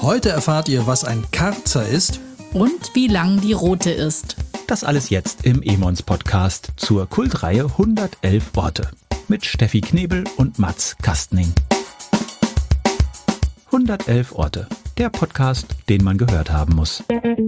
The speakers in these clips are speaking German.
Heute erfahrt ihr, was ein Karzer ist und wie lang die Rote ist. Das alles jetzt im Emons-Podcast zur Kultreihe 111 Orte mit Steffi Knebel und Mats Kastning. 111 Orte, der Podcast, den man gehört haben muss.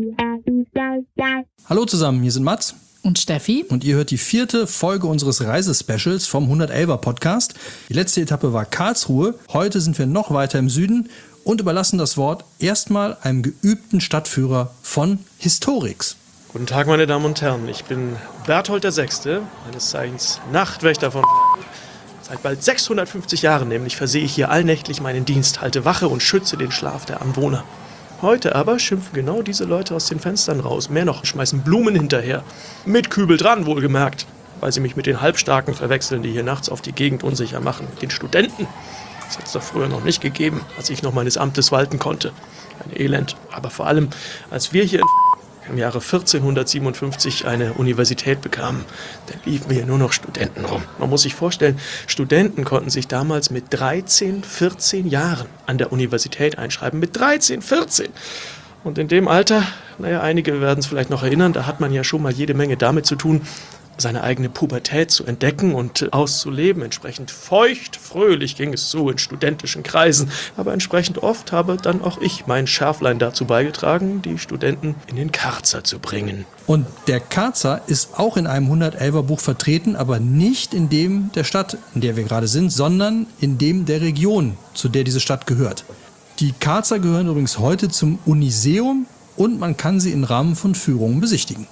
Hallo zusammen, hier sind Mats und Steffi. Und ihr hört die 4. Folge unseres Reisespecials vom 111er Podcast. Die letzte Etappe war Karlsruhe. Heute sind wir noch weiter im Süden und überlassen das Wort erstmal einem geübten Stadtführer von Historics. Guten Tag, meine Damen und Herren. Ich bin Berthold VI., meines Zeichens Nachtwächter von Seit bald 650 Jahren nämlich versehe ich hier allnächtlich meinen Dienst, halte Wache und schütze den Schlaf der Anwohner. Heute aber schimpfen genau diese Leute aus den Fenstern raus. Mehr noch, schmeißen Blumen hinterher. Mit Kübel dran, wohlgemerkt. Weil sie mich mit den Halbstarken verwechseln, die hier nachts auf die Gegend unsicher machen. Den Studenten. Das hat es doch früher noch nicht gegeben, als ich noch meines Amtes walten konnte. Ein Elend. Aber vor allem, als wir hier im Jahre 1457 eine Universität bekamen, dann liefen hier nur noch Studenten rum. Man muss sich vorstellen, Studenten konnten sich damals mit 13, 14 Jahren an der Universität einschreiben. Mit 13, 14! Und in dem Alter, einige werden es vielleicht noch erinnern, da hat man ja schon mal jede Menge damit zu tun, seine eigene Pubertät zu entdecken und auszuleben. Entsprechend feucht, fröhlich ging es so in studentischen Kreisen. Aber entsprechend oft habe dann auch ich mein Schärflein dazu beigetragen, die Studenten in den Karzer zu bringen. Und der Karzer ist auch in einem 111er Buch vertreten, aber nicht in dem der Stadt, in der wir gerade sind, sondern in dem der Region, zu der diese Stadt gehört. Die Karzer gehören übrigens heute zum Uniseum und man kann sie im Rahmen von Führungen besichtigen.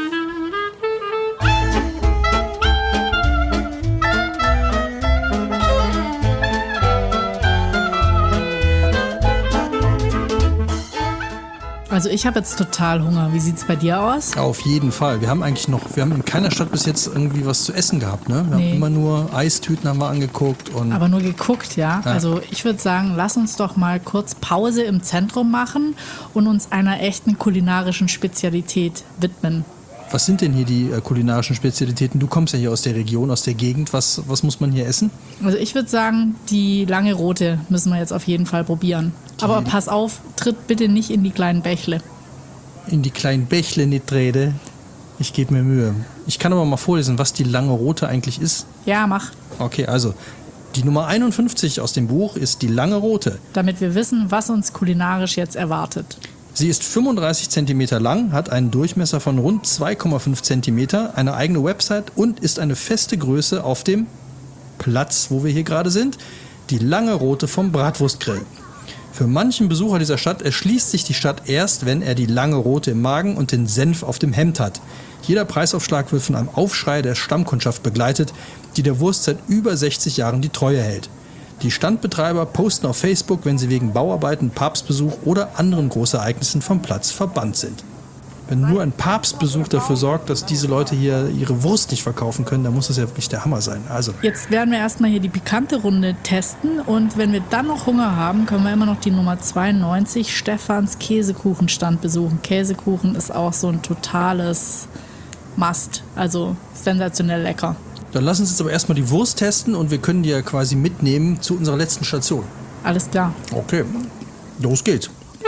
Also ich habe jetzt total Hunger. Wie sieht es bei dir aus? Auf jeden Fall. Wir haben in keiner Stadt bis jetzt irgendwie was zu essen gehabt, ne? Wir haben immer nur Eistüten haben wir angeguckt. Aber nur geguckt, ja. Also ich würde sagen, lass uns doch mal kurz Pause im Zentrum machen und uns einer echten kulinarischen Spezialität widmen. Was sind denn hier die kulinarischen Spezialitäten? Du kommst ja hier aus der Region, aus der Gegend. Was muss man hier essen? Also ich würde sagen, die lange Rote müssen wir jetzt auf jeden Fall probieren. Aber pass auf, tritt bitte nicht in die kleinen Bächle. In die kleinen Bächle nicht trete. Ich gebe mir Mühe. Ich kann aber mal vorlesen, was die lange Rote eigentlich ist. Ja, mach. Okay, also die Nummer 51 aus dem Buch ist die lange Rote. Damit wir wissen, was uns kulinarisch jetzt erwartet. Sie ist 35 cm lang, hat einen Durchmesser von rund 2,5 cm, eine eigene Website und ist eine feste Größe auf dem Platz, wo wir hier gerade sind, die lange Rote vom Bratwurstgrill. Für manchen Besucher dieser Stadt erschließt sich die Stadt erst, wenn er die lange Rote im Magen und den Senf auf dem Hemd hat. Jeder Preisaufschlag wird von einem Aufschrei der Stammkundschaft begleitet, die der Wurst seit über 60 Jahren die Treue hält. Die Standbetreiber posten auf Facebook, wenn sie wegen Bauarbeiten, Papstbesuch oder anderen Großereignissen vom Platz verbannt sind. Wenn nur ein Papstbesuch dafür sorgt, dass diese Leute hier ihre Wurst nicht verkaufen können, dann muss das ja wirklich der Hammer sein. Also. Jetzt werden wir erstmal hier die pikante Runde testen und wenn wir dann noch Hunger haben, können wir immer noch die Nummer 92 Stefans Käsekuchenstand besuchen. Käsekuchen ist auch so ein totales Must, also sensationell lecker. Dann lass uns jetzt aber erstmal die Wurst testen und wir können die ja quasi mitnehmen zu unserer letzten Station. Alles klar. Okay, los geht's.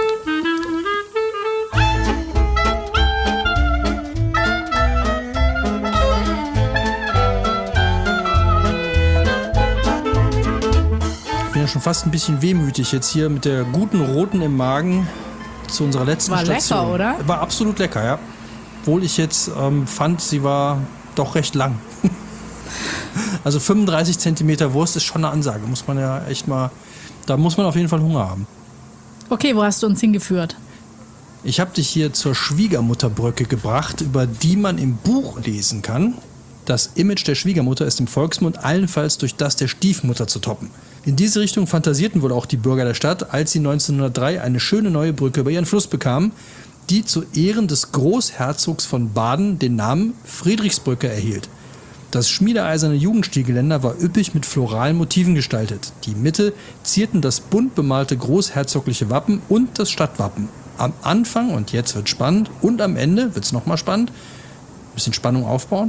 Ich bin ja schon fast ein bisschen wehmütig jetzt hier mit der guten Roten im Magen zu unserer letzten Station. War lecker, oder? War absolut lecker, ja. Obwohl ich jetzt fand, sie war doch recht lang. Also 35 cm Wurst ist schon eine Ansage, muss man ja echt mal, da muss man auf jeden Fall Hunger haben. Okay, wo hast du uns hingeführt? Ich habe dich hier zur Schwiegermutterbrücke gebracht, über die man im Buch lesen kann. Das Image der Schwiegermutter ist im Volksmund allenfalls durch das der Stiefmutter zu toppen. In diese Richtung fantasierten wohl auch die Bürger der Stadt, als sie 1903 eine schöne neue Brücke über ihren Fluss bekamen, die zu Ehren des Großherzogs von Baden den Namen Friedrichsbrücke erhielt. Das schmiedeeiserne Jugendstilgeländer war üppig mit floralen Motiven gestaltet. Die Mitte zierten das bunt bemalte großherzogliche Wappen und das Stadtwappen. Am Anfang, und jetzt wird spannend, und am Ende wird es nochmal spannend, ein bisschen Spannung aufbauen,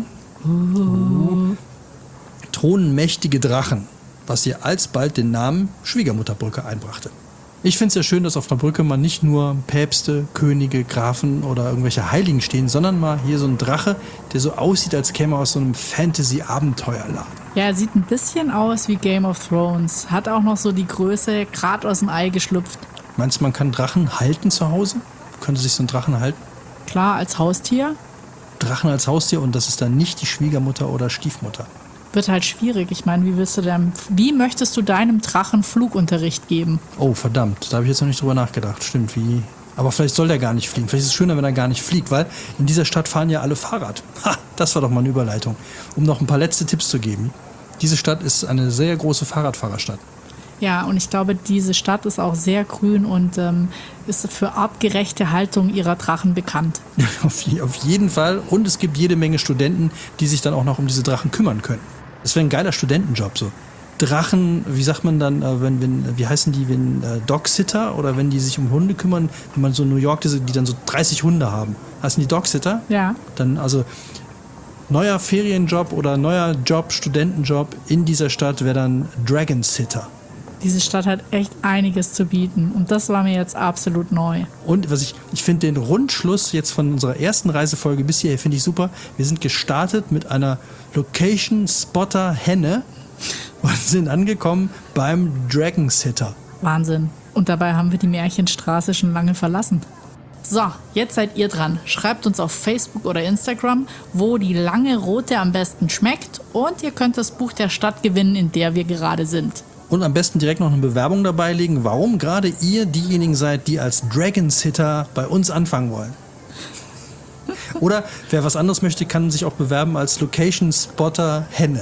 thronen mächtige Drachen, was ihr alsbald den Namen Schwiegermutterbrücke einbrachte. Ich finde es ja schön, dass auf einer Brücke mal nicht nur Päpste, Könige, Grafen oder irgendwelche Heiligen stehen, sondern mal hier so ein Drache, der so aussieht, als käme er aus so einem Fantasy-Abenteuerladen. Ja, er sieht ein bisschen aus wie Game of Thrones. Hat auch noch so die Größe, gerade aus dem Ei geschlüpft. Meinst du, man kann Drachen halten zu Hause? Könnte sich so ein Drachen halten? Klar, als Haustier. Drachen als Haustier und das ist dann nicht die Schwiegermutter oder Stiefmutter. Wird halt schwierig. Ich meine, wie möchtest du deinem Drachen Flugunterricht geben? Oh, verdammt, da habe ich jetzt noch nicht drüber nachgedacht. Stimmt, wie? Aber vielleicht soll der gar nicht fliegen. Vielleicht ist es schöner, wenn er gar nicht fliegt, weil in dieser Stadt fahren ja alle Fahrrad. Ha, das war doch mal eine Überleitung. Um noch ein paar letzte Tipps zu geben. Diese Stadt ist eine sehr große Fahrradfahrerstadt. Ja, und ich glaube, diese Stadt ist auch sehr grün und ist für artgerechte Haltung ihrer Drachen bekannt. Auf jeden Fall. Und es gibt jede Menge Studenten, die sich dann auch noch um diese Drachen kümmern können. Das wäre ein geiler Studentenjob so. Drachen, wie sagt man dann, wie heißen die, Dogsitter oder wenn die sich um Hunde kümmern, wenn man so in New York die dann so 30 Hunde haben. Heißen die Dogsitter? Ja. Dann also neuer Ferienjob oder neuer Job, Studentenjob in dieser Stadt wäre dann Dragonsitter. Diese Stadt hat echt einiges zu bieten und das war mir jetzt absolut neu. Und ich finde den Rundschluss jetzt von unserer ersten Reisefolge bis hierher finde ich super. Wir sind gestartet mit einer Location Spotter Henne und sind angekommen beim Dragonsitter. Wahnsinn. Und dabei haben wir die Märchenstraße schon lange verlassen. So, jetzt seid ihr dran. Schreibt uns auf Facebook oder Instagram, wo die lange rote am besten schmeckt und ihr könnt das Buch der Stadt gewinnen, in der wir gerade sind. Und am besten direkt noch eine Bewerbung dabei legen, warum gerade ihr diejenigen seid, die als Dragonsitter bei uns anfangen wollen. Oder wer was anderes möchte, kann sich auch bewerben als Location Spotter Henne.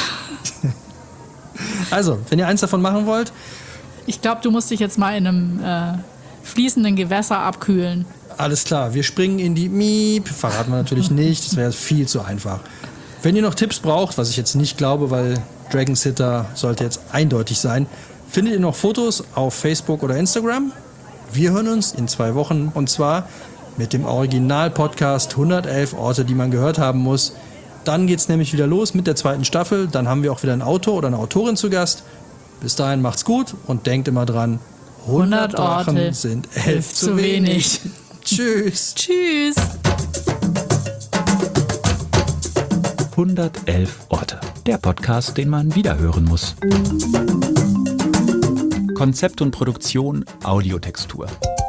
Also, wenn ihr eins davon machen wollt. Ich glaube, du musst dich jetzt mal in einem fließenden Gewässer abkühlen. Alles klar, wir springen in die Miep. Verraten wir natürlich nicht, das wäre viel zu einfach. Wenn ihr noch Tipps braucht, was ich jetzt nicht glaube, weil Dragonsitter sollte jetzt eindeutig sein, findet ihr noch Fotos auf Facebook oder Instagram. Wir hören uns in 2 Wochen und zwar mit dem Original-Podcast 111 Orte, die man gehört haben muss. Dann geht's nämlich wieder los mit der 2. Staffel. Dann haben wir auch wieder einen Autor oder eine Autorin zu Gast. Bis dahin macht's gut und denkt immer dran, 100 Drachen Orte sind 11 zu wenig. Tschüss. Tschüss. 111 Orte. Der Podcast, den man wiederhören muss. Konzept und Produktion Audiotextur.